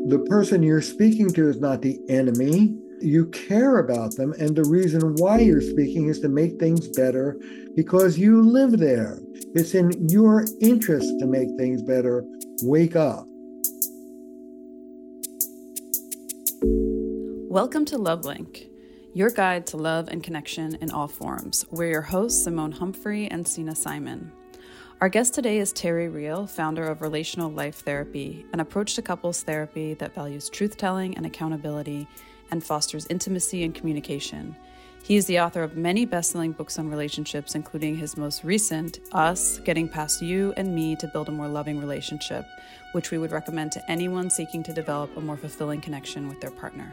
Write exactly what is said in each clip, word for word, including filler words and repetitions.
The person you're speaking to is not the enemy. You care about them, and the reason why you're speaking is to make things better because you live there. It's in your interest to make things better. Wake up. Welcome to LoveLink, your guide to love and connection in all forms. We're your hosts, Simone Humphrey and Sina Simon. Our guest today is Terry Real, founder of Relational Life Therapy, an approach to couples therapy that values truth-telling and accountability and fosters intimacy and communication. He is the author of many best-selling books on relationships, including his most recent, Us, Getting Past You and Me to Build a More Loving Relationship, which we would recommend to anyone seeking to develop a more fulfilling connection with their partner.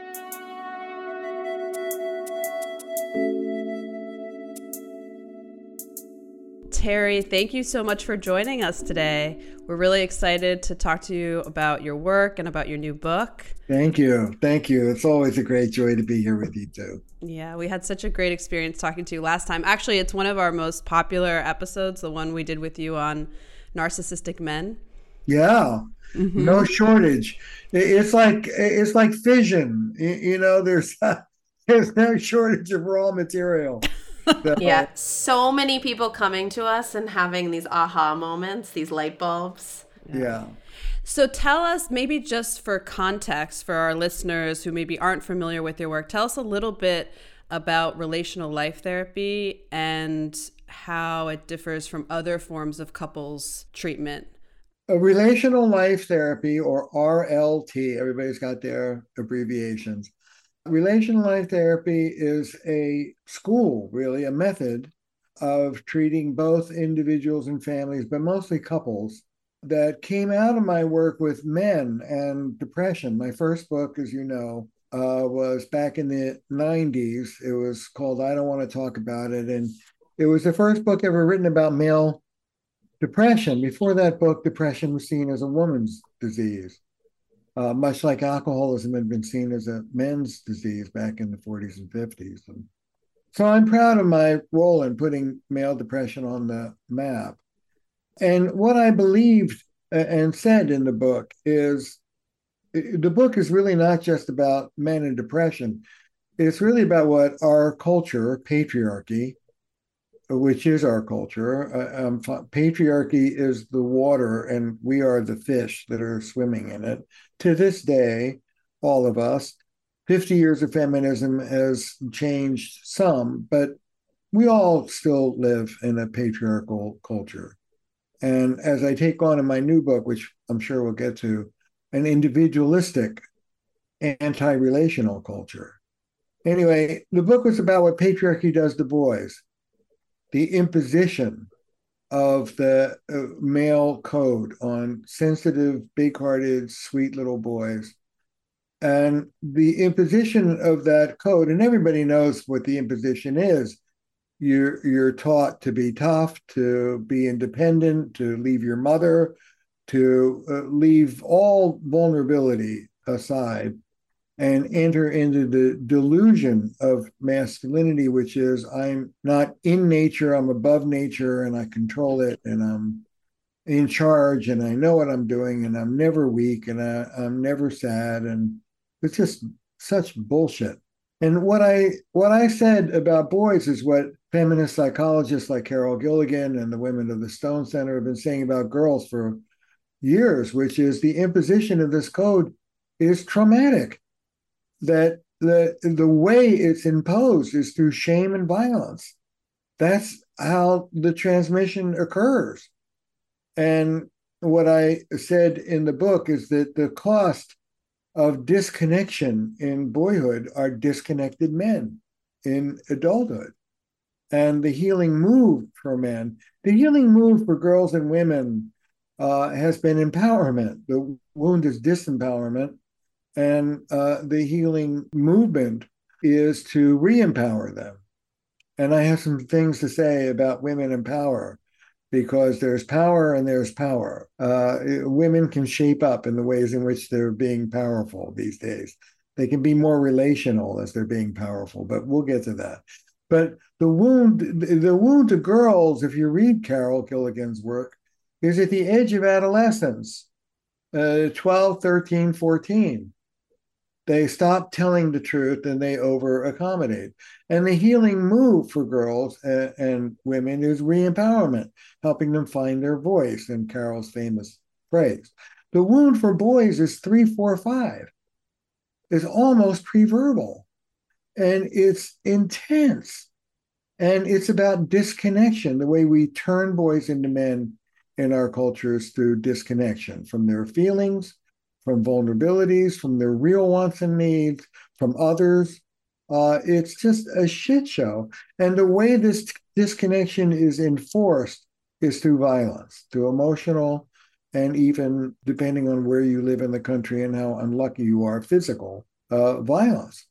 Terry, thank you so much for joining us today. We're really excited to talk to you about your work and about your new book. Thank you. Thank you. It's always a great joy to be here with you too. Yeah, we had such a great experience talking to you last time. Actually, it's one of our most popular episodes, the one we did with you on narcissistic men. Yeah, mm-hmm. No shortage. It's like it's like fission. You know, there's there's no shortage of raw material. So, yeah, so many people coming to us and having these aha moments, these light bulbs. Yeah. So tell us, maybe just for context for our listeners who maybe aren't familiar with your work, tell us a little bit about relational life therapy and how it differs from other forms of couples treatment. A relational life therapy, or R L T, everybody's got their abbreviations. Relational life therapy is a school, really, a method of treating both individuals and families, but mostly couples, that came out of my work with men and depression. My first book, as you know, uh, was back in the nineties. It was called I Don't Want to Talk About It. And it was the first book ever written about male depression. Before that book, depression was seen as a woman's disease. Uh, much like alcoholism had been seen as a men's disease back in the forties and fifties. And so I'm proud of my role in putting male depression on the map. And what I believed and said in the book is, the book is really not just about men and depression. It's really about what our culture, patriarchy, which is our culture. Uh, um, patriarchy is the water, and we are the fish that are swimming in it. To this day, all of us, fifty years of feminism has changed some, but we all still live in a patriarchal culture. And as I take on in my new book, which I'm sure we'll get to, an individualistic, anti-relational culture. Anyway, the book was about what patriarchy does to boys. The imposition of the uh, male code on sensitive, big-hearted, sweet little boys. And the imposition of that code, and everybody knows what the imposition is. You're, you're taught to be tough, to be independent, to leave your mother, to uh, leave all vulnerability aside and enter into the delusion of masculinity, which is I'm not in nature, I'm above nature, and I control it, and I'm in charge, and I know what I'm doing, and I'm never weak, and I, I'm never sad, and it's just such bullshit. And what I what I said about boys is what feminist psychologists like Carol Gilligan and the women of the Stone Center have been saying about girls for years, which is the imposition of this code is traumatic. That the the way it's imposed is through shame and violence. That's how the transmission occurs. And what I said in the book is that the cost of disconnection in boyhood are disconnected men in adulthood. And the healing move for men, the healing move for girls and women uh, has been empowerment. The wound is disempowerment. And uh, the healing movement is to re-empower them. And I have some things to say about women in power, because there's power and there's power. Uh, women can shape up in the ways in which they're being powerful these days. They can be more relational as they're being powerful, but we'll get to that. But the wound, the wound to girls, if you read Carol Gilligan's work, is at the edge of adolescence. Uh, twelve, thirteen, fourteen. They stop telling the truth and they over accommodate. And the healing move for girls and, and women is re-empowerment, helping them find their voice, in Carol's famous phrase. The wound for boys is three, four, five. It's almost pre-verbal. And it's intense. And it's about disconnection, the way we turn boys into men in our cultures through disconnection from their feelings, from vulnerabilities, from their real wants and needs, from others. Uh, it's just a shit show. And the way this disconnection is enforced is through violence, through emotional, and even, depending on where you live in the country and how unlucky you are, physical uh, violence.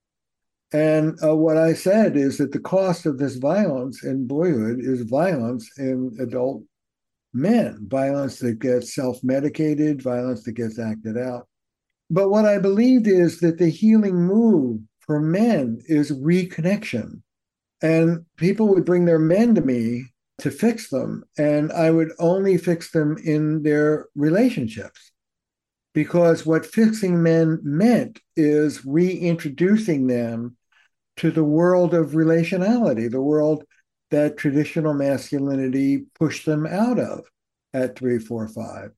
And uh, what I said is that the cost of this violence in boyhood is violence in adult men, violence that gets self-medicated, violence that gets acted out. But what I believed is that the healing move for men is reconnection. And people would bring their men to me to fix them, and I would only fix them in their relationships. Because what fixing men meant is reintroducing them to the world of relationality, the world that traditional masculinity pushed them out of at three, four, five.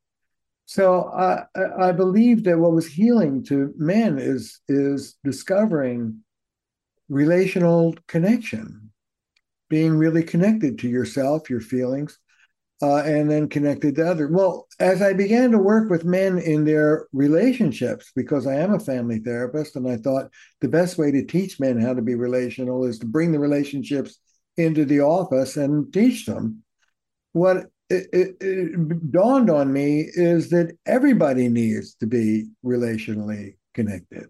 So I, I believe that what was healing to men is, is discovering relational connection, being really connected to yourself, your feelings, uh, and then connected to others. Well, as I began to work with men in their relationships, because I am a family therapist, and I thought the best way to teach men how to be relational is to bring the relationships into the office and teach them. What it, it, it dawned on me is that everybody needs to be relationally connected.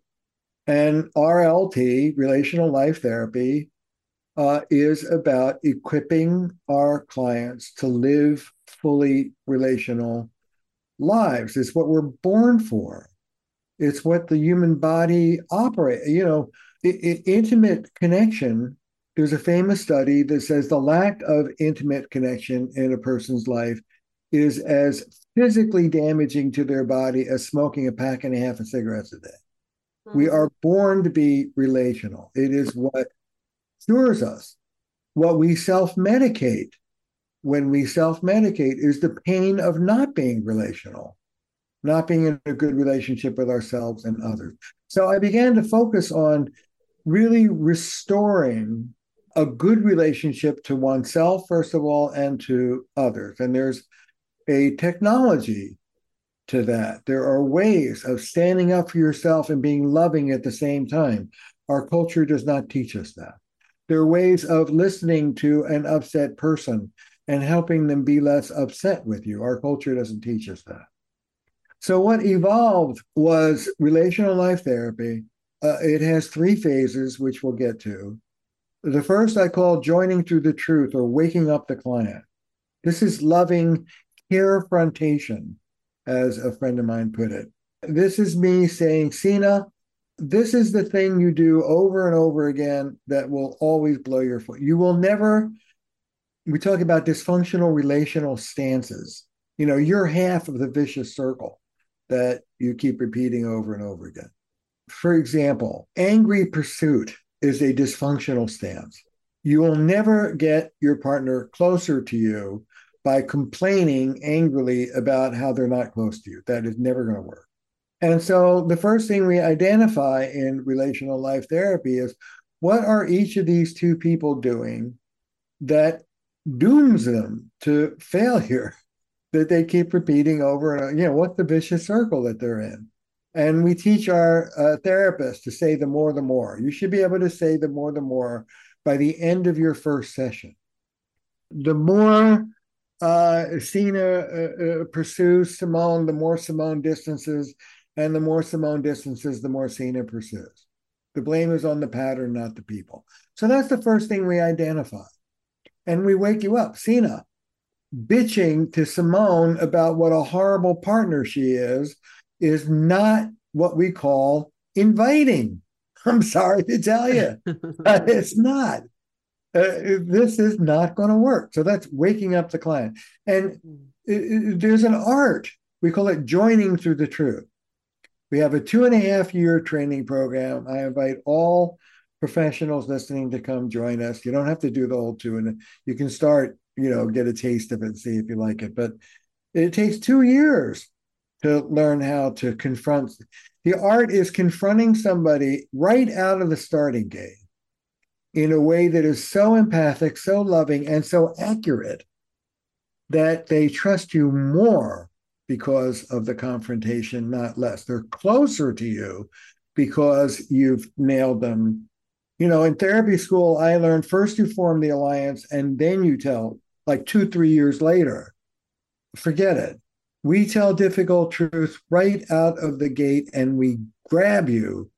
And R L T, Relational Life Therapy, uh, is about equipping our clients to live fully relational lives. It's what we're born for. It's what the human body operates. You know, it, it, intimate connection. There's a famous study that says the lack of intimate connection in a person's life is as physically damaging to their body as smoking a pack and a half of cigarettes a day. Mm-hmm. We are born to be relational. It is what cures us. What we self-medicate when we self-medicate is the pain of not being relational, not being in a good relationship with ourselves and others. So I began to focus on really restoring a good relationship to oneself, first of all, and to others. And there's a technology to that. There are ways of standing up for yourself and being loving at the same time. Our culture does not teach us that. There are ways of listening to an upset person and helping them be less upset with you. Our culture doesn't teach us that. So what evolved was relational life therapy. Uh, it has three phases, which we'll get to. The first I call joining through the truth, or waking up the client. This is loving carefrontation, as a friend of mine put it. This is me saying, Sina, this is the thing you do over and over again that will always blow your foot. You will never, we talk about dysfunctional relational stances. You know, you're half of the vicious circle that you keep repeating over and over again. For example, angry pursuit is a dysfunctional stance. You will never get your partner closer to you by complaining angrily about how they're not close to you. That is never going to work. And so the first thing we identify in relational life therapy is, what are each of these two people doing that dooms them to failure, that they keep repeating over and over? You know, what's the vicious circle that they're in? And we teach our uh, therapists to say the more, the more. You should be able to say the more, the more by the end of your first session. The more uh, Sina uh, uh, pursues Simone, the more Simone distances, and the more Simone distances, the more Sina pursues. The blame is on the pattern, not the people. So that's the first thing we identify. And we wake you up. Sina, bitching to Simone about what a horrible partner she is, is not what we call inviting. I'm sorry to tell you. It's not. Uh, this is not going to work. So that's waking up the client. And it, it, there's an art we call it Joining Through the Truth. We have a two and a half year training program. I invite all professionals listening to come join us. You don't have to do the whole two, and you can start, you know, get a taste of it, see if you like it. But it takes two years to learn how to confront. The art is confronting somebody right out of the starting gate in a way that is so empathic, so loving, and so accurate that they trust you more because of the confrontation, not less. They're closer to you because you've nailed them. You know, in therapy school, I learned first you form the alliance and then you tell, like two, three years later. Forget it. We tell difficult truth right out of the gate, and we grab you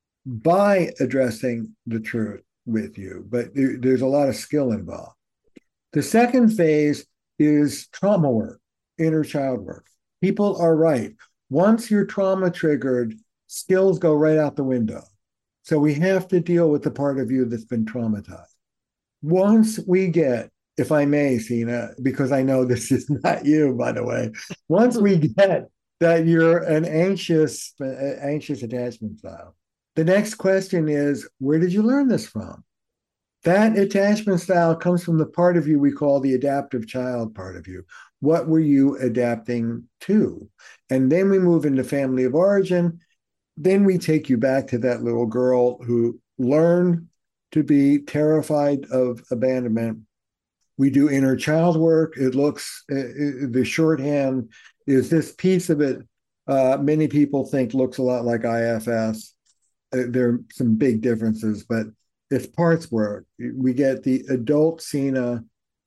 by addressing the truth with you. But there's a lot of skill involved. The second phase is trauma work, inner child work. People are right. Once you're trauma triggered, skills go right out the window. So we have to deal with the part of you that's been traumatized. Once we get, if I may, Sina, because I know this is not you, by the way, once we get that you're an anxious, uh, anxious attachment style, the next question is, where did you learn this from? That attachment style comes from the part of you we call the adaptive child part of you. What were you adapting to? And then we move into family of origin. Then we take you back to that little girl who learned to be terrified of abandonment. We do inner child work. It looks, uh, the shorthand is this piece of it, uh, many people think looks a lot like I F S. Uh, there are some big differences, but it's parts work. We get the adult Sina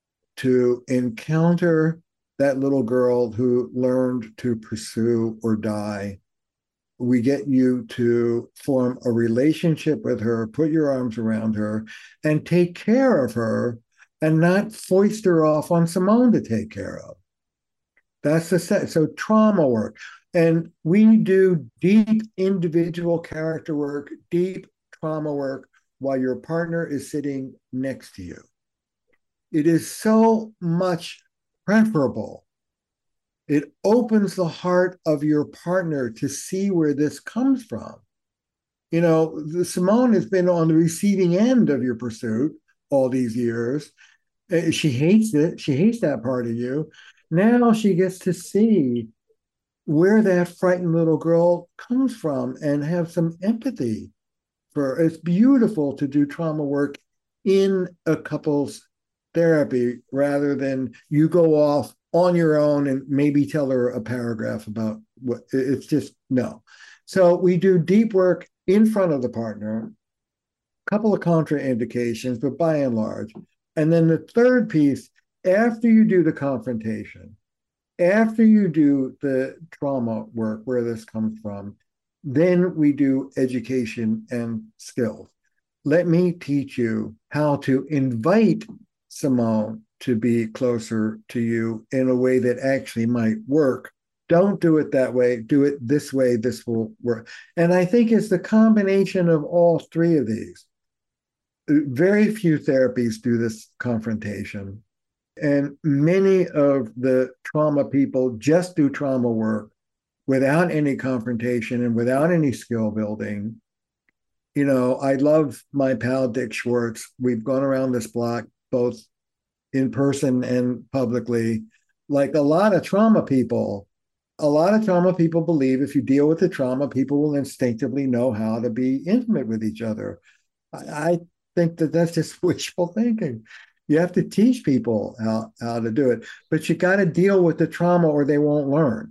to encounter that little girl who learned to pursue or die. We get you to form a relationship with her, put your arms around her, and take care of her, and not foist her off on Simone to take care of. That's the set. So trauma work. And we do deep individual character work, deep trauma work, while your partner is sitting next to you. It is so much preferable. It opens the heart of your partner to see where this comes from. You know, Simone has been on the receiving end of your pursuit all these years. She hates it. She hates that part of you. Now she gets to see where that frightened little girl comes from and have some empathy for. It's beautiful to do trauma work in a couple's therapy rather than you go off on your own and maybe tell her a paragraph about what. It's just no. So we do deep work in front of the partner, a couple of contraindications, but by and large. And then the third piece, after you do the confrontation, after you do the trauma work, where this comes from, then we do education and skills. Let me teach you how to invite Simone to be closer to you in a way that actually might work. Don't do it that way. Do it this way. This will work. And I think it's the combination of all three of these. Very few therapies do this confrontation. And many of the trauma people just do trauma work without any confrontation and without any skill building. You know, I love my pal Dick Schwartz. We've gone around this block, both in person and publicly. Like a lot of trauma people, a lot of trauma people believe if you deal with the trauma, people will instinctively know how to be intimate with each other. I, I think that that's just wishful thinking. You have to teach people how, how to do it, but you got to deal with the trauma or they won't learn.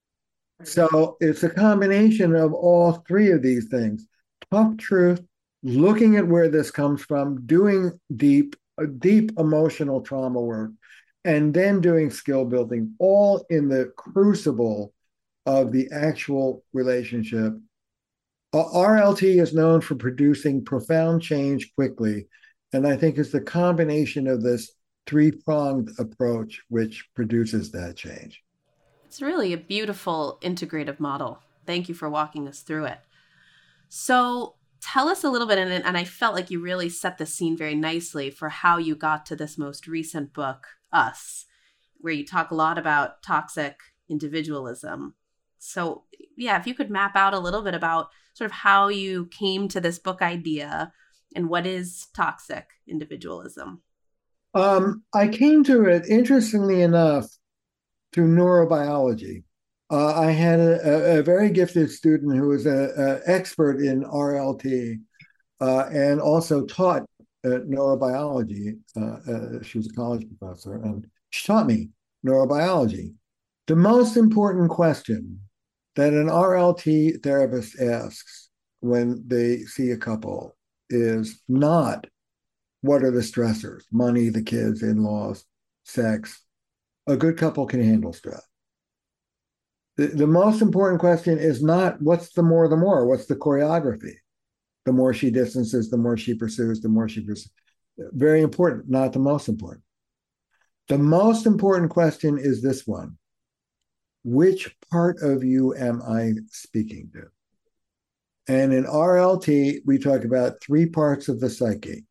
So it's a combination of all three of these things. Tough truth, looking at where this comes from, doing deep, deep emotional trauma work, and then doing skill building, all in the crucible of the actual relationship. R L T is known for producing profound change quickly, and I think it's the combination of this three-pronged approach which produces that change. It's really a beautiful integrative model. Thank you for walking us through it. So tell us a little bit, and, and I felt like you really set the scene very nicely for how you got to this most recent book, Us, where you talk a lot about toxic individualism. So, yeah, if you could map out a little bit about sort of how you came to this book idea and what is toxic individualism. Um, I came to it, interestingly enough, through neurobiology. Uh, I had a, a, very gifted student who was an expert in R L T uh, and also taught uh, neurobiology. Uh, uh, she was a college professor, and she taught me neurobiology. The most important question that an R L T therapist asks when they see a couple is not what are the stressors, money, the kids, in-laws, sex. A good couple can handle stress. The, the most important question is not what's the more, the more, what's the choreography? The more she distances, the more she pursues, the more she pursues. Very important, not the most important. The most important question is this one. Which part of you am I speaking to? And in R L T, we talk about three parts of the psyche.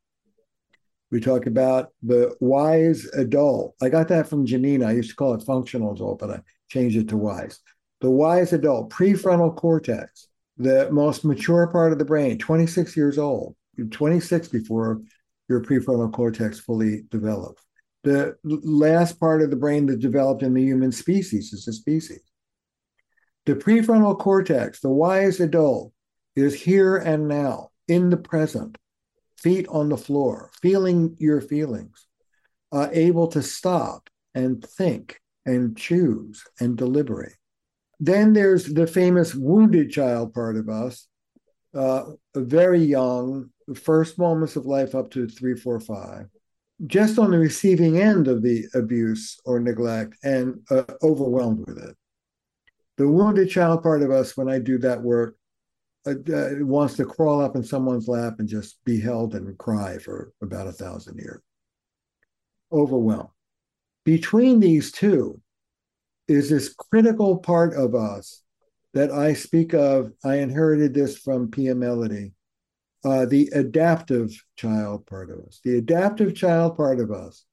We talk about the wise adult. I got that from Janina. I used to call it functional adult, but I changed it to wise. The wise adult, prefrontal cortex, the most mature part of the brain, twenty-six years old, you're twenty-six before your prefrontal cortex fully develops. The last part of the brain that developed in the human species is the species. The prefrontal cortex, the wise adult, is here and now, in the present, feet on the floor, feeling your feelings, uh, able to stop and think and choose and deliberate. Then there's the famous wounded child part of us, uh, very young, the first moments of life up to three, four, five, just on the receiving end of the abuse or neglect and uh, overwhelmed with it. The wounded child part of us, when I do that work, uh, uh, wants to crawl up in someone's lap and just be held and cry for about a thousand years. Overwhelmed. Between these two is this critical part of us that I speak of. I inherited this from Pia Mellody, uh, the adaptive child part of us. The adaptive child part of us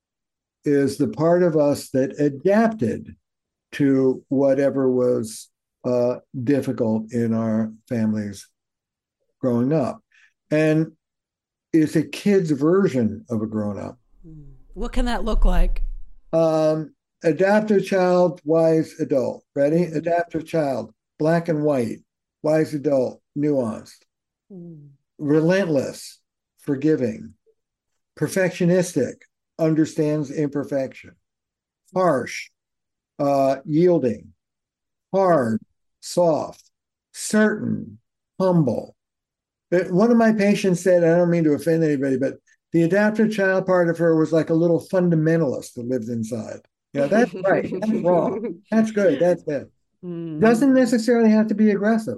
is the part of us that adapted to whatever was uh, difficult in our families growing up. And it's a kid's version of a grown-up. What can that look like? Um, adaptive child, wise adult. Ready? Mm. Adaptive child, black and white, wise adult, nuanced. Mm. Relentless, forgiving. Perfectionistic, understands imperfection. Harsh, uh, yielding. Hard, soft. Certain, humble. One of my patients said, I don't mean to offend anybody, but the adaptive child part of her was like a little fundamentalist that lived inside. You know, that's right. That's wrong. That's good. That's bad. Mm. Doesn't necessarily have to be aggressive.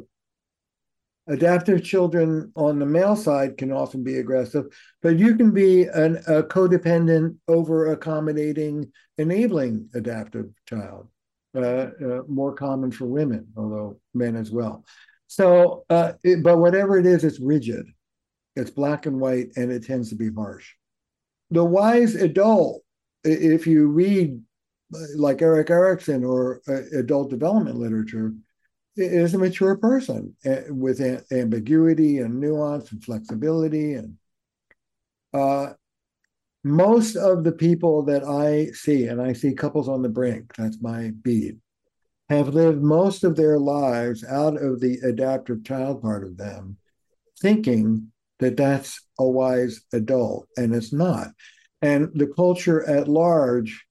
Adaptive children on the male side can often be aggressive, but you can be an, a codependent, over-accommodating, enabling adaptive child. Uh, uh, more common for women, although men as well. So, uh, it, but whatever it is, it's rigid. It's black and white, and it tends to be harsh. The wise adult, if you read like Erik Erikson or uh, adult development literature, is a mature person with a- ambiguity and nuance and flexibility. And uh, most of the people that I see, and I see couples on the brink, that's my beat, have lived most of their lives out of the adaptive child part of them, thinking that that's a wise adult, and it's not. And the culture at large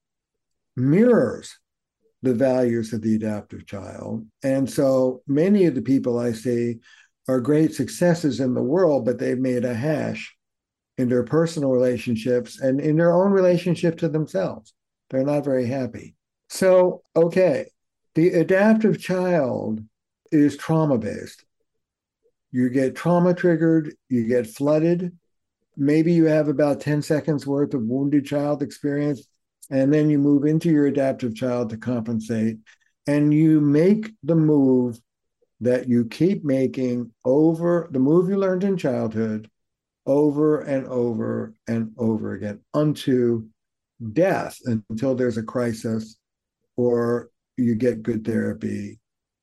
mirrors the values of the adaptive child. And so many of the people I see are great successes in the world, but they've made a hash in their personal relationships and in their own relationship to themselves. They're not very happy. So, okay, the adaptive child is trauma-based. You get trauma triggered, you get flooded. Maybe you have about ten seconds worth of wounded child experience, and then you move into your adaptive child to compensate, and you make the move that you keep making over, the move you learned in childhood, over and over and over again unto death, until there's a crisis or you get good therapy.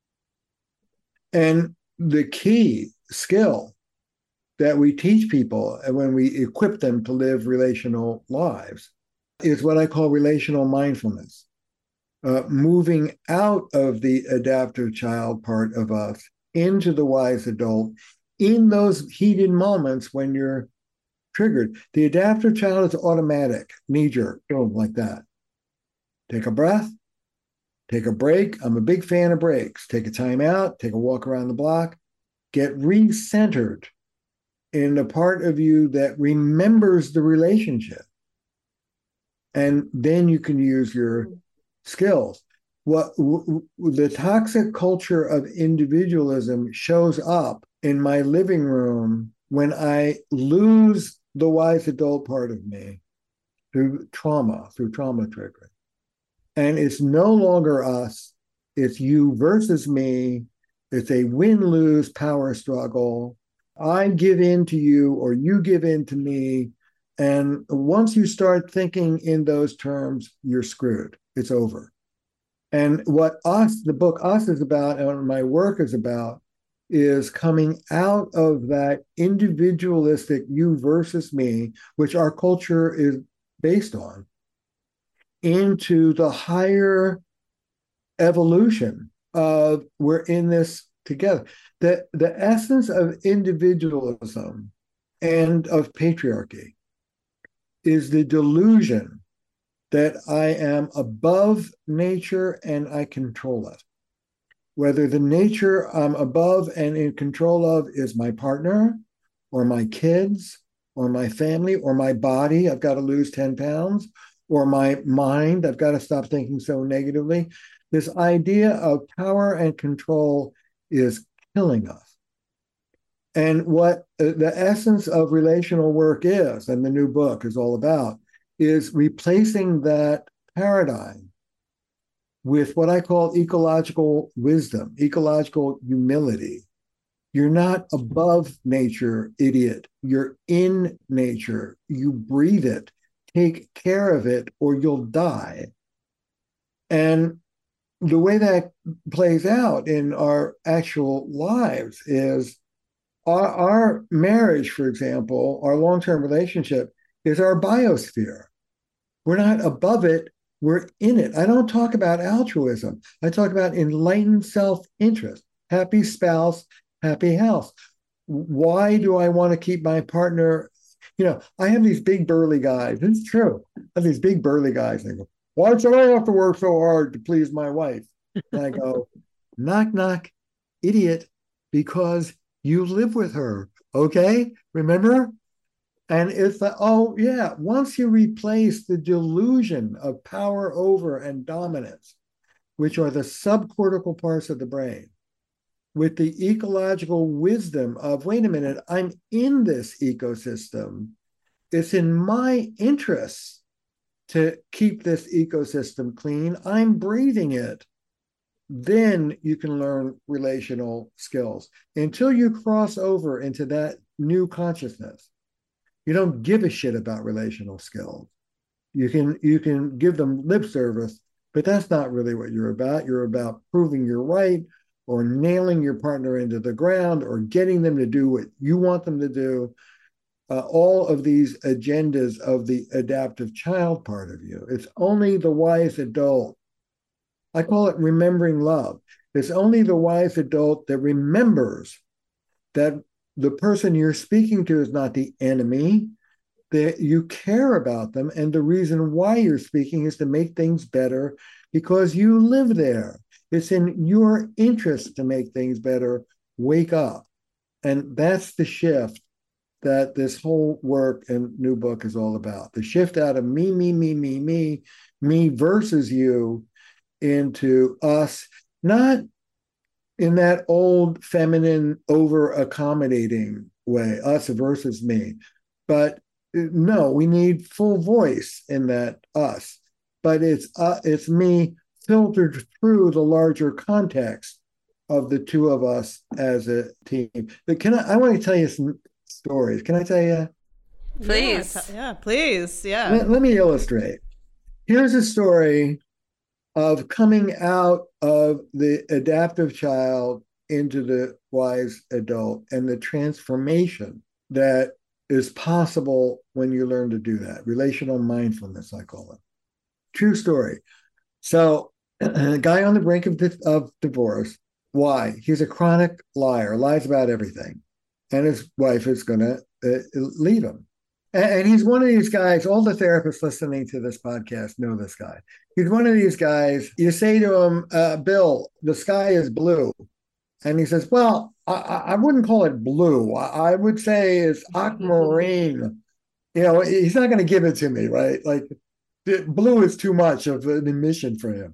And the key skill that we teach people and when we equip them to live relational lives is what I call relational mindfulness, uh, moving out of the adaptive child part of us into the wise adult in those heated moments when you're triggered. The adaptive child is automatic, knee-jerk, boom, like that. Take a breath, take a break. I'm a big fan of breaks. Take a time out, take a walk around the block, get recentered in the part of you that remembers the relationship. And then you can use your skills. What w- w- the toxic culture of individualism shows up in my living room when I lose the wise adult part of me through trauma, through trauma triggering. And it's no longer us, it's you versus me. It's a win-lose power struggle. I give in to you or you give in to me. And once you start thinking in those terms, you're screwed. It's over. And what us, the book Us is about, and my work is about, is coming out of that individualistic you versus me, which our culture is based on, into the higher evolution of we're in this together. The, the essence of individualism and of patriarchy is the delusion that I am above nature and I control it. Whether the nature I'm above and in control of is my partner or my kids or my family or my body, I've got to lose ten pounds, or my mind, I've got to stop thinking so negatively. This idea of power and control is killing us. And what the essence of relational work is, and the new book is all about, is replacing that paradigm with what I call ecological wisdom, ecological humility. You're not above nature, idiot. You're in nature. You breathe it. Take care of it or you'll die. And the way that plays out in our actual lives is our, our marriage, for example, our long-term relationship is our biosphere. We're not above it, we're in it. I don't talk about altruism. I talk about enlightened self-interest, happy spouse, happy house. Why do I want to keep my partner? You know, I have these big burly guys. It's true. I have these big burly guys. And they go, why should I have to work so hard to please my wife? And I go, knock, knock, idiot, because you live with her. Okay? Remember? And it's like, oh, yeah, once you replace the delusion of power over and dominance, which are the subcortical parts of the brain, with the ecological wisdom of, wait a minute, I'm in this ecosystem. It's in my interest to keep this ecosystem clean. I'm breathing it. Then you can learn relational skills. Until you cross over into that new consciousness, you don't give a shit about relational skills. You can, you can give them lip service, but that's not really what you're about. You're about proving you're right, or nailing your partner into the ground, or getting them to do what you want them to do. Uh, all of these agendas of the adaptive child part of you. It's only the wise adult. I call it remembering love. It's only the wise adult that remembers that the person you're speaking to is not the enemy, that you care about them, and the reason why you're speaking is to make things better because you live there. It's in your interest to make things better. Wake up. And that's the shift that this whole work and new book is all about. The shift out of me, me, me, me, me, me versus you into us, not in that old feminine over-accommodating way, us versus me. But no, we need full voice in that us. But it's uh, it's me filtered through the larger context of the two of us as a team. But can I, I want to tell you some stories. Can I tell you? Please. Yeah, t- yeah please. Yeah. Let, let me illustrate. Here's a story of coming out of the adaptive child into the wise adult and the transformation that is possible when you learn to do that. Relational mindfulness, I call it. True story. So, a guy on the brink of, of divorce. Why? He's a chronic liar, lies about everything. And his wife is going to uh, leave him. And, and he's one of these guys, all the therapists listening to this podcast know this guy. He's one of these guys, you say to him, uh, Bill, the sky is blue. And he says, well, I, I wouldn't call it blue. I, I would say it's aquamarine. You know, he's not going to give it to me, right? Like, blue is too much of an emission for him.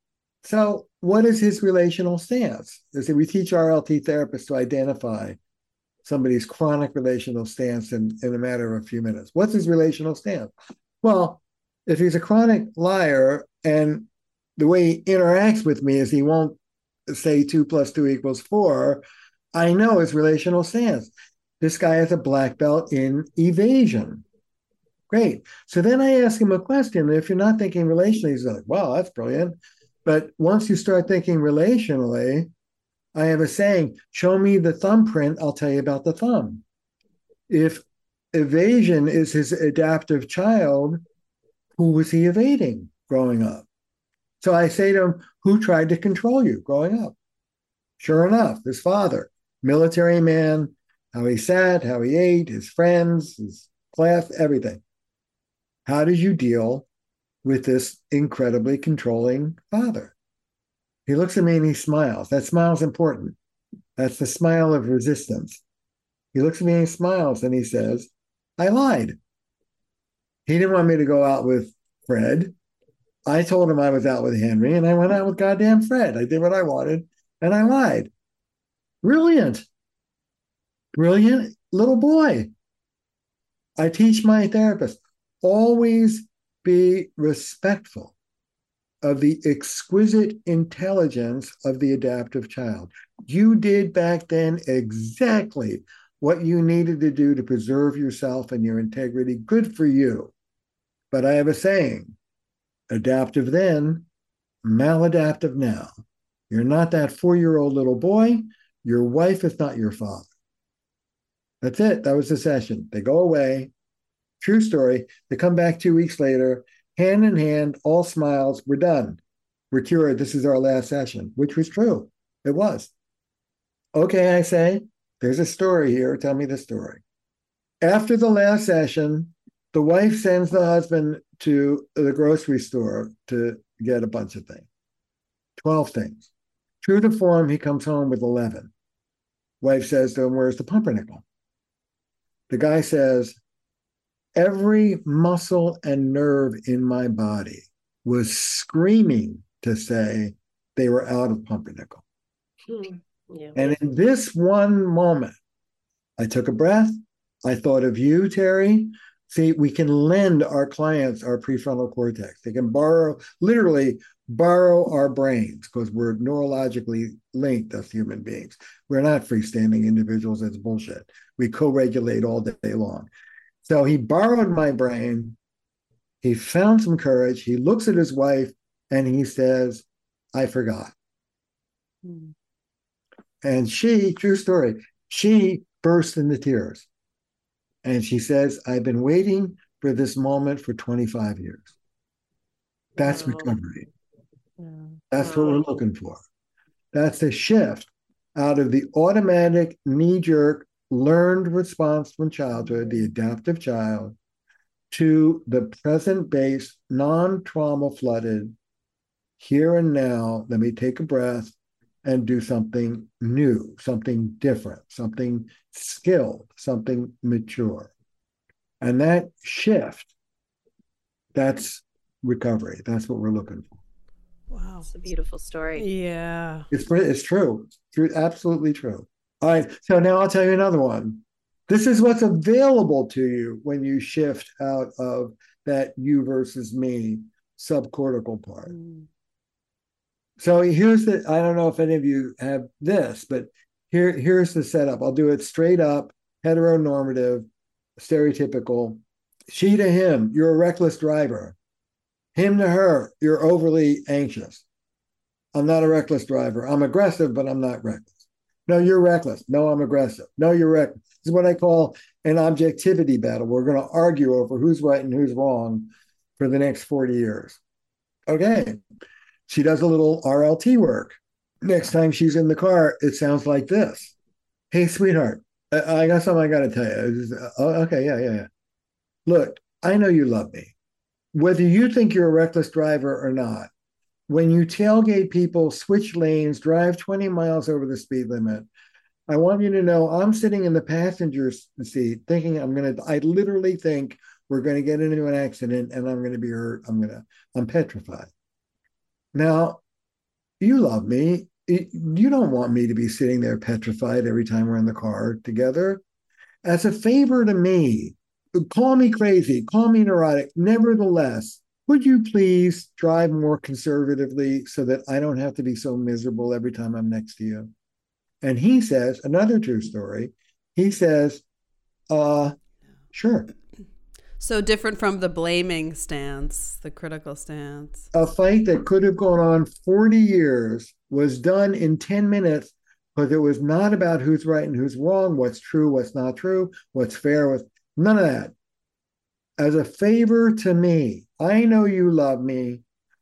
So what is his relational stance? Is we teach R L T therapists to identify somebody's chronic relational stance in, in a matter of a few minutes. What's his relational stance? Well, if he's a chronic liar and the way he interacts with me is he won't say two plus two equals four, I know his relational stance. This guy has a black belt in evasion. Great. So then I ask him a question. If you're not thinking relationally, he's like, wow, that's brilliant. But once you start thinking relationally, I have a saying, show me the thumbprint, I'll tell you about the thumb. If evasion is his adaptive child, who was he evading growing up? So I say to him, who tried to control you growing up? Sure enough, his father, military man, how he sat, how he ate, his friends, his class, everything. How did you deal with this incredibly controlling father? He looks at me and he smiles. That smile is important. That's the smile of resistance. He looks at me and he smiles and he says, I lied. He didn't want me to go out with Fred. I told him I was out with Henry and I went out with goddamn Fred. I did what I wanted and I lied. Brilliant. Brilliant little boy. I teach my therapist, always be respectful of the exquisite intelligence of the adaptive child. You did back then exactly what you needed to do to preserve yourself and your integrity. Good for you. But I have a saying, adaptive then, maladaptive now. You're not that four-year-old little boy. Your wife is not your father. That's it. That was the session. They go away. True story. They come back two weeks later, hand in hand, all smiles. We're done. We're cured. This is our last session, which was true. It was. Okay, I say, there's a story here. Tell me the story. After the last session, the wife sends the husband to the grocery store to get a bunch of things. twelve things. True to form, he comes home with eleven. Wife says to him, where's the pumpernickel? The guy says, every muscle and nerve in my body was screaming to say they were out of pumpernickel. Hmm. Yeah. And in this one moment, I took a breath. I thought of you, Terry. See, we can lend our clients our prefrontal cortex. They can borrow, literally borrow our brains because we're neurologically linked as human beings. We're not freestanding individuals. That's bullshit. We co-regulate all day long. So he borrowed my brain. He found some courage. He looks at his wife and he says, I forgot. Hmm. And she, true story, she burst into tears. And she says, I've been waiting for this moment for twenty-five years. That's wow. Recovery. Yeah. That's wow. What we're looking for. That's the shift out of the automatic knee-jerk learned response from childhood, the adaptive child, to the present-based, non-trauma flooded, here and now, let me take a breath and do something new, something different, something skilled, something mature. And that shift, that's recovery. That's what we're looking for. Wow. It's a beautiful story. Yeah. It's, it's true. It's true. Absolutely true. All right. So now I'll tell you another one. This is what's available to you when you shift out of that you versus me subcortical part. Mm. So here's the, I don't know if any of you have this, but here, here's the setup. I'll do it straight up, heteronormative, stereotypical. She to him, you're a reckless driver. Him to her, you're overly anxious. I'm not a reckless driver. I'm aggressive, but I'm not reckless. No, you're reckless. No, I'm aggressive. No, you're reckless. This is what I call an objectivity battle. We're going to argue over who's right and who's wrong for the next forty years. Okay. She does a little R L T work. Next time she's in the car, it sounds like this. Hey, sweetheart, I, I got something I got to tell you. Just, oh, okay, yeah, yeah, yeah. Look, I know you love me. Whether you think you're a reckless driver or not, when you tailgate people, switch lanes, drive twenty miles over the speed limit, I want you to know I'm sitting in the passenger seat thinking I'm going to, I literally think we're going to get into an accident and I'm going to be hurt. I'm going to, I'm petrified. Now, you love me. You don't want me to be sitting there petrified every time we're in the car together. As a favor to me, call me crazy, call me neurotic. Nevertheless, would you please drive more conservatively so that I don't have to be so miserable every time I'm next to you? And he says, another true story, he says, uh, sure. So different from the blaming stance, the critical stance. A fight that could have gone on forty years was done in ten minutes because it was not about who's right and who's wrong, what's true, what's not true, what's fair, what's none of that. As a favor to me, I know you love me.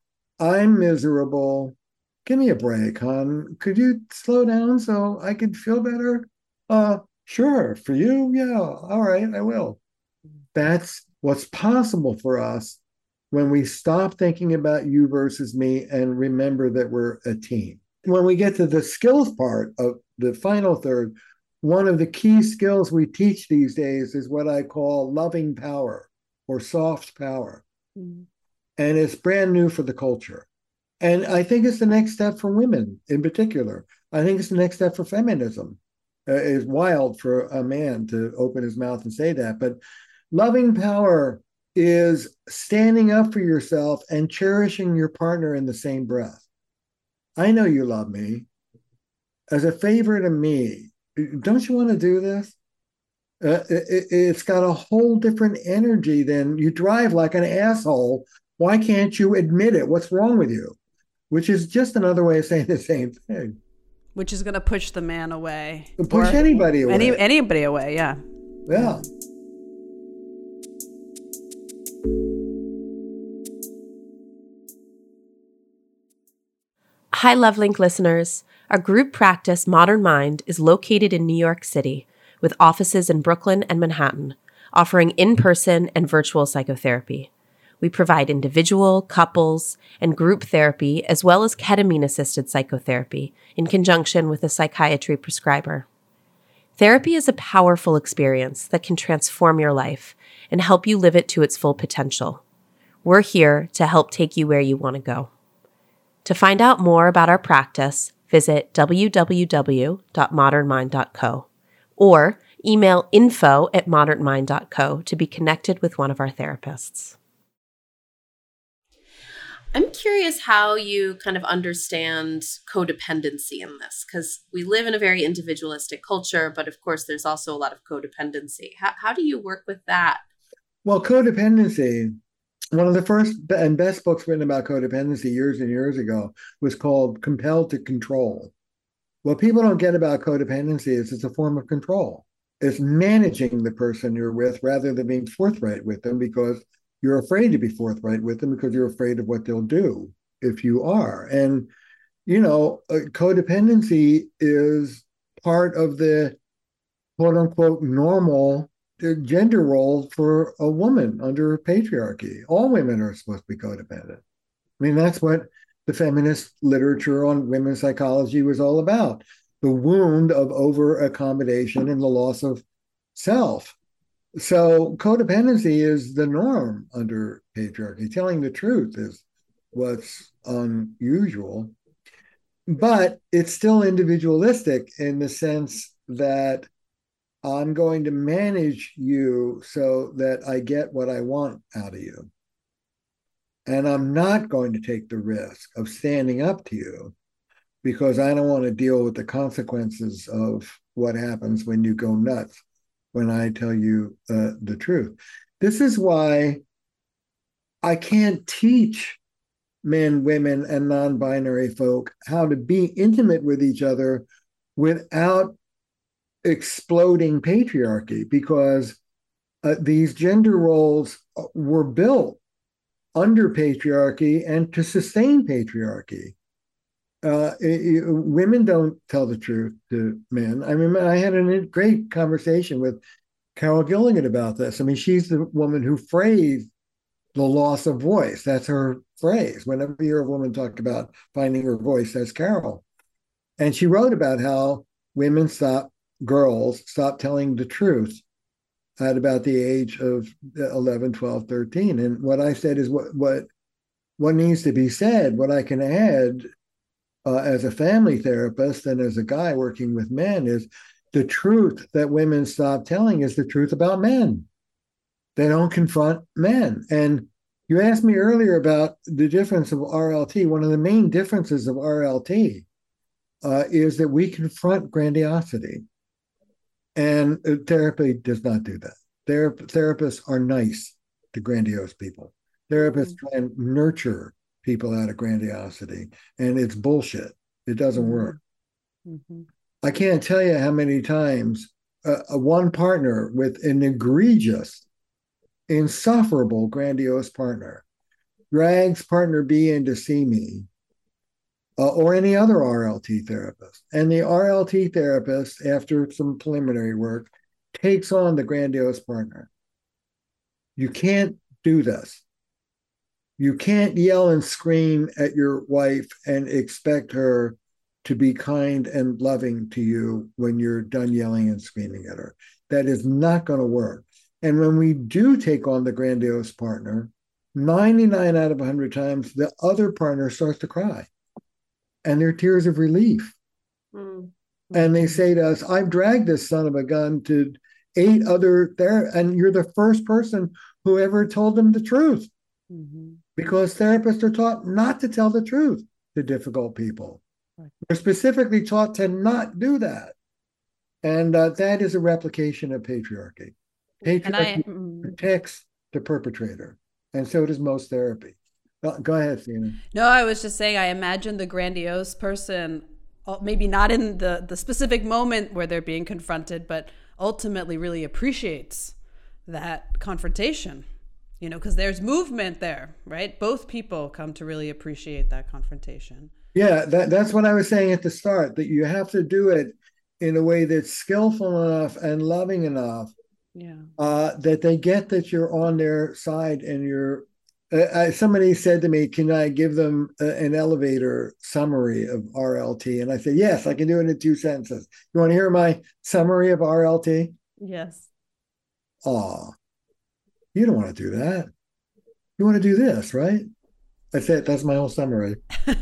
I'm miserable. Give me a break, hon. Could you slow down so I could feel better? Uh, sure. For you? Yeah. All right, I will. That's what's possible for us when we stop thinking about you versus me and remember that we're a team. When we get to the skills part of the final third, one of the key skills we teach these days is what I call loving power or soft power. Mm-hmm. And it's brand new for the culture. And I think it's the next step for women in particular. I think it's the next step for feminism. Uh, it's wild for a man to open his mouth and say that, but loving power is standing up for yourself and cherishing your partner in the same breath. I know you love me. As a favor to me, don't you want to do this? Uh, it, it's got a whole different energy than you drive like an asshole. Why can't you admit it? What's wrong with you? Which is just another way of saying the same thing. Which is going to push the man away. Push anybody away. Any, anybody away, yeah. Yeah. Hi, LoveLink listeners. Our group practice, Modern Mind, is located in New York City with offices in Brooklyn and Manhattan, offering in-person and virtual psychotherapy. We provide individual, couples, and group therapy, as well as ketamine-assisted psychotherapy in conjunction with a psychiatry prescriber. Therapy is a powerful experience that can transform your life and help you live it to its full potential. We're here to help take you where you want to go. To find out more about our practice, visit w w w dot modern mind dot co or email info at modern mind dot co to be connected with one of our therapists. I'm curious how you kind of understand codependency in this, because we live in a very individualistic culture, but of course there's also a lot of codependency. How, how do you work with that? Well, codependency, one of the first and best books written about codependency years and years ago was called Compelled to Control. What people don't get about codependency is it's a form of control. It's managing the person you're with rather than being forthright with them, because you're afraid to be forthright with them because you're afraid of what they'll do if you are. And, you know, uh, codependency is part of the quote unquote normal gender role for a woman under patriarchy. All women are supposed to be codependent. I mean, that's what the feminist literature on women's psychology was all about. The wound of over accommodation and the loss of self. So codependency is the norm under patriarchy. Telling the truth is what's unusual, but it's still individualistic in the sense that I'm going to manage you so that I get what I want out of you. And I'm not going to take the risk of standing up to you because I don't want to deal with the consequences of what happens when you go nuts when I tell you uh, the truth. This is why I can't teach men, women, and non-binary folk how to be intimate with each other without exploding patriarchy, because uh, these gender roles were built under patriarchy and to sustain patriarchy. Uh, it, it, women don't tell the truth to men. I mean, I had a great conversation with Carol Gilligan about this. I mean, she's the woman who phrased the loss of voice. That's her phrase. Whenever you hear a woman talk about finding her voice, that's Carol. And she wrote about how women stop, girls stop telling the truth at about the age of eleven, twelve, thirteen. And what I said is what what what needs to be said, what I can add uh, as a family therapist and as a guy working with men, is the truth that women stop telling is the truth about men. They don't confront men. And you asked me earlier about the difference of R L T. One of the main differences of R L T uh, is that we confront grandiosity. And therapy does not do that. Ther- therapists are nice to grandiose people. Therapists try and nurture people out of grandiosity, and it's bullshit. It doesn't mm-hmm. work. Mm-hmm. I can't tell you how many times uh, a one partner with an egregious, insufferable, grandiose partner drags partner B in to see me uh, or any other R L T therapist. And the R L T therapist, after some preliminary work, takes on the grandiose partner. You can't do this. You can't yell and scream at your wife and expect her to be kind and loving to you when you're done yelling and screaming at her. That is not going to work. And when we do take on the grandiose partner, ninety-nine out of one hundred times, the other partner starts to cry. And they're tears of relief. Mm-hmm. And they say to us, I've dragged this son of a gun to eight other there, and you're the first person who ever told them the truth. Mm-hmm. Because therapists are taught not to tell the truth to difficult people. Right. They're specifically taught to not do that. And uh, that is a replication of patriarchy. Patriarchy I, protects the perpetrator. And so does most therapy. Go ahead, Sina. No, I was just saying, I imagine the grandiose person, maybe not in the, the specific moment where they're being confronted, but ultimately really appreciates that confrontation, you know, because there's movement there, right? Both people come to really appreciate that confrontation. Yeah, that, that's what I was saying at the start, that you have to do it in a way that's skillful enough and loving enough yeah. uh, that they get that you're on their side and you're Uh, somebody said to me, can I give them a, an elevator summary of R L T? And I said, yes, I can do it in two sentences. You want to hear my summary of R L T? Yes. Aw, you don't want to do that. You want to do this, right? That's it. That's my whole summary.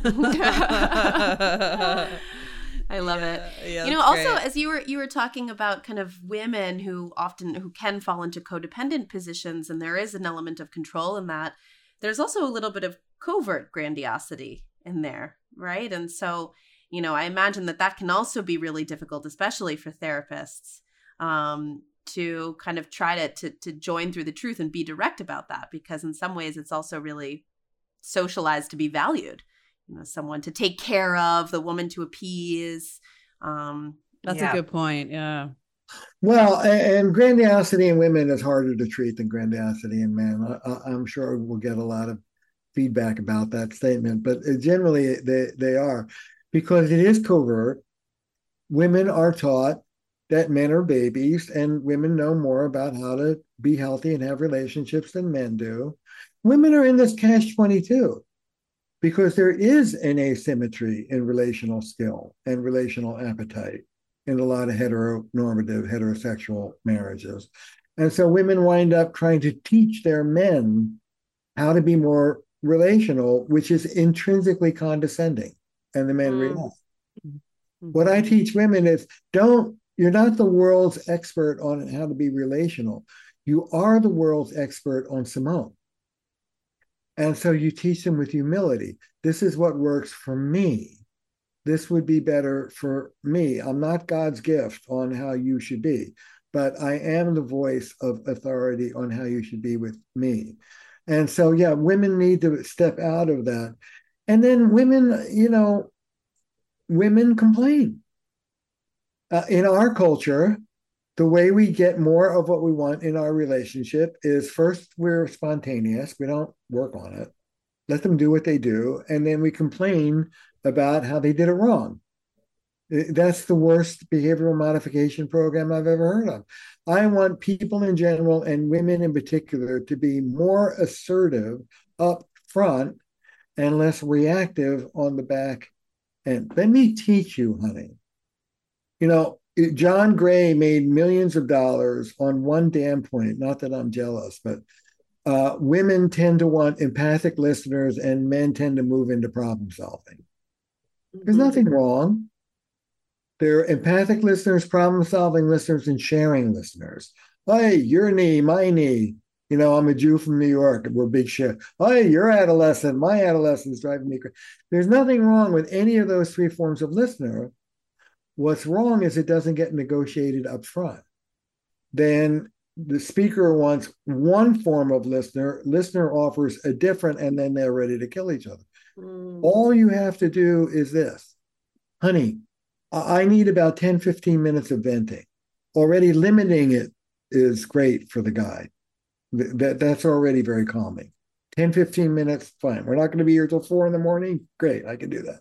I love it. Yeah, you know, also, great. as you were you were talking about kind of women who often who can fall into codependent positions, and there is an element of control in that. There's also a little bit of covert grandiosity in there, right? And so, you know, I imagine that that can also be really difficult, especially for therapists, um, to kind of try to, to to join through the truth and be direct about that, because in some ways it's also really socialized to be valued. You know, someone to take care of, the woman to appease. Um, That's yeah. a good point. Yeah. Well, and grandiosity in women is harder to treat than grandiosity in men. I, I'm sure we'll get a lot of feedback about that statement, but generally they, they are, because it is covert. Women are taught that men are babies, and women know more about how to be healthy and have relationships than men do. Women are in this catch twenty-two. Because there is an asymmetry in relational skill and relational appetite in a lot of heteronormative, heterosexual marriages. And so women wind up trying to teach their men how to be more relational, which is intrinsically condescending. And the men mm. react. Mm-hmm. What I teach women is don't, you're not the world's expert on how to be relational. You are the world's expert on Simone. And so you teach them with humility. This is what works for me. This would be better for me. I'm not God's gift on how you should be, but I am the voice of authority on how you should be with me. And so, yeah, women need to step out of that. And then women, you know, women complain. Uh, in our culture, the way we get more of what we want in our relationship is first we're spontaneous. We don't work on it. Let them do what they do. And then we complain about how they did it wrong. That's the worst behavioral modification program I've ever heard of. I want people in general and women in particular to be more assertive up front and less reactive on the back end. Let me teach you, honey. You know, John Gray made millions of dollars on one damn point. Not that I'm jealous, but uh, women tend to want empathic listeners and men tend to move into problem solving. There's nothing wrong. They're empathic listeners, problem solving listeners, and sharing listeners. Hey, your knee, my knee. You know, I'm a Jew from New York. We're big shit. Hey, your adolescent, my adolescent's driving me crazy. There's nothing wrong with any of those three forms of listener. What's wrong is it doesn't get negotiated up front. Then the speaker wants one form of listener, listener offers a different, and then they're ready to kill each other. Mm. All you have to do is this. Honey, I need about ten, fifteen minutes of venting. Already limiting it is great for the guy. That, that's already very calming. ten, fifteen minutes, fine. We're not going to be here till four in the morning. Great, I can do that.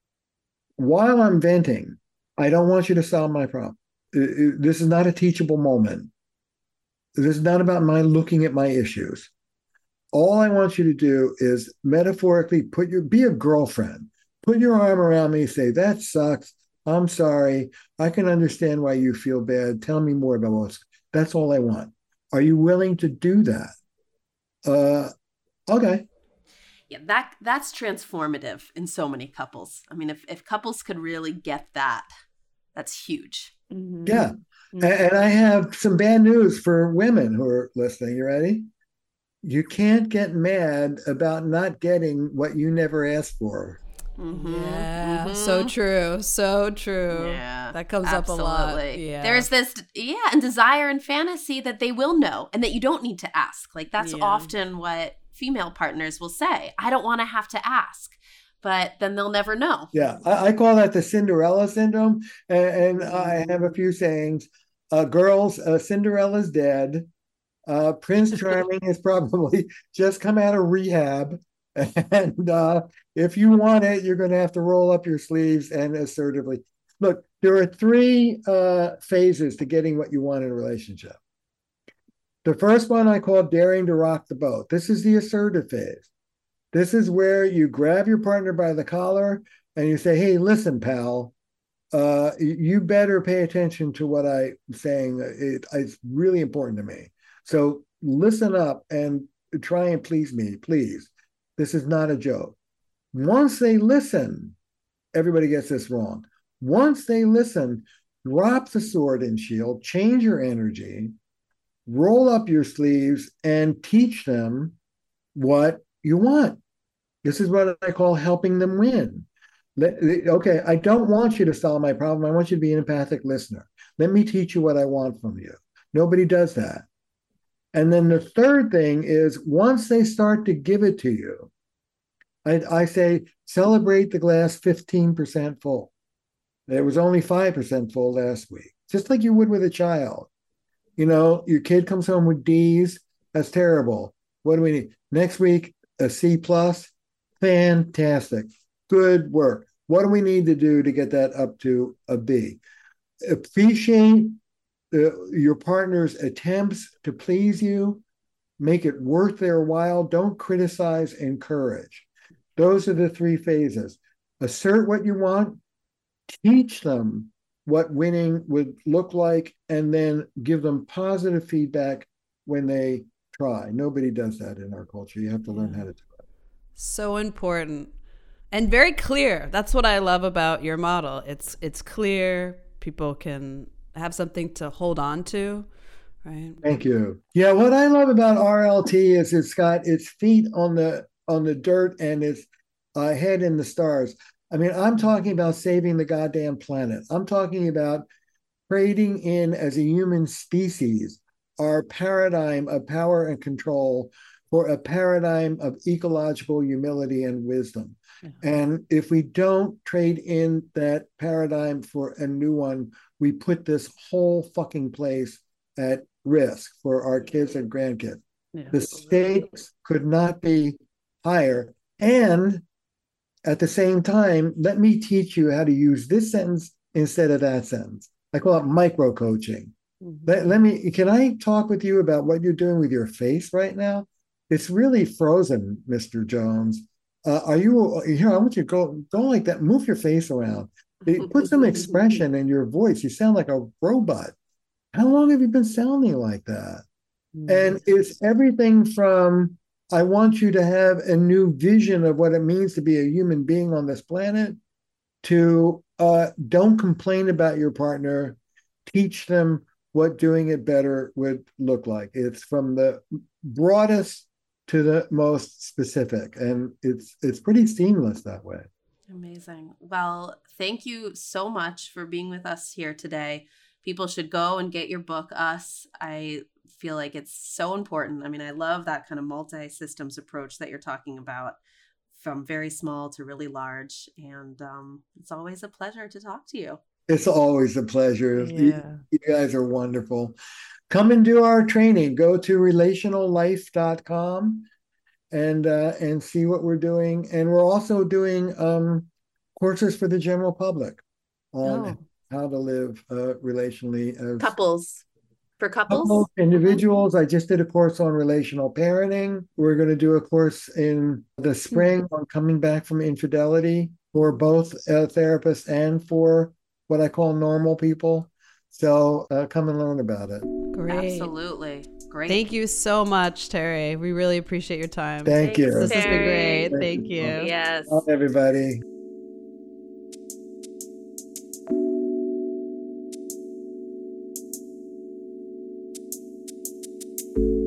While I'm venting, I don't want you to solve my problem. This is not a teachable moment. This is not about my looking at my issues. All I want you to do is metaphorically put your, be a girlfriend. Put your arm around me, say, that sucks. I'm sorry. I can understand why you feel bad. Tell me more about what's, that's all I want. Are you willing to do that? Uh, okay. Yeah, that that's transformative in so many couples. I mean, if, if couples could really get that, that's huge. Mm-hmm. Yeah. Mm-hmm. And, and I have some bad news for women who are listening. You ready? You can't get mad about not getting what you never asked for. Mm-hmm. Yeah, mm-hmm. So true. So true. Yeah, that comes absolutely. Up a lot. Yeah. There's this, yeah, and desire and fantasy that they will know and that you don't need to ask. Like that's yeah. often what female partners will say. I don't want to have to ask, but then they'll never know. Yeah, I, I call that the Cinderella syndrome. And, and I have a few sayings. Uh, girls, uh, Cinderella's dead. Uh, Prince Charming has probably just come out of rehab. And uh, if you want it, you're going to have to roll up your sleeves and assertively. Look, there are three uh, phases to getting what you want in a relationship. The first one I call daring to rock the boat. This is the assertive phase. This is where you grab your partner by the collar and you say, hey, listen, pal, uh, you better pay attention to what I'm saying. It, it's really important to me. So listen up and try and please me, please. This is not a joke. Once they listen, everybody gets this wrong. Once they listen, drop the sword and shield, change your energy, roll up your sleeves, and teach them what you want. This is what I call helping them win. Let, okay, I don't want you to solve my problem. I want you to be an empathic listener. Let me teach you what I want from you. Nobody does that. And then the third thing is once they start to give it to you, I, I say celebrate the glass fifteen percent full. It was only five percent full last week, just like you would with a child. You know, your kid comes home with D's. That's terrible. What do we need? Next week, a C plus. Fantastic. Good work. What do we need to do to get that up to a B? Appreciate Uh, your partner's attempts to please you, make it worth their while. Don't criticize, encourage. Those are the three phases. Assert what you want, teach them what winning would look like, and then give them positive feedback when they try. Nobody does that in our culture. You have to learn how to do it. So important and very clear. That's what I love about your model. It's it's clear. People can have something to hold on to, right? Thank you. Yeah, what I love about R L T is it's got its feet on the on the dirt and its uh, head in the stars. I mean, I'm talking about saving the goddamn planet. I'm talking about trading in as a human species our paradigm of power and control for a paradigm of ecological humility and wisdom. Yeah. And if we don't trade in that paradigm for a new one, we put this whole fucking place at risk for our kids and grandkids. Yeah. The stakes could not be higher. And at the same time, let me teach you how to use this sentence instead of that sentence. I call it micro coaching. Mm-hmm. Let, let me, can I talk with you about what you're doing with your face right now? It's really frozen, Mister Jones. Uh, are you here? I want you to go, go like that. Move your face around. Put some expression in your voice. You sound like a robot. How long have you been sounding like that? Mm-hmm. And it's everything from, I want you to have a new vision of what it means to be a human being on this planet, to uh, don't complain about your partner, teach them what doing it better would look like. It's from the broadest to the most specific, and it's it's pretty seamless that way. Amazing. Well, thank you so much for being with us here today. People should go and get your book, Us. I feel like it's so important. I mean, I love that kind of multi-systems approach that you're talking about, from very small to really large. And um, it's always a pleasure to talk to you. It's always a pleasure. Yeah. You, you guys are wonderful. Come and do our training. Go to relational life dot com and uh, and see what we're doing. And we're also doing um, courses for the general public on oh. how to live uh, relationally. As couples. For couples? Couples, individuals. Mm-hmm. I just did a course on relational parenting. We're going to do a course in the spring mm-hmm. on coming back from infidelity for both uh, therapists and for what I call normal people. So uh, come and learn about it. Great. Absolutely. Great. Thank you so much, Terry. We really appreciate your time. Thank Thanks, you. This Terry. has been great. Thank, Thank you. you. Yes. Bye, everybody. Thank you.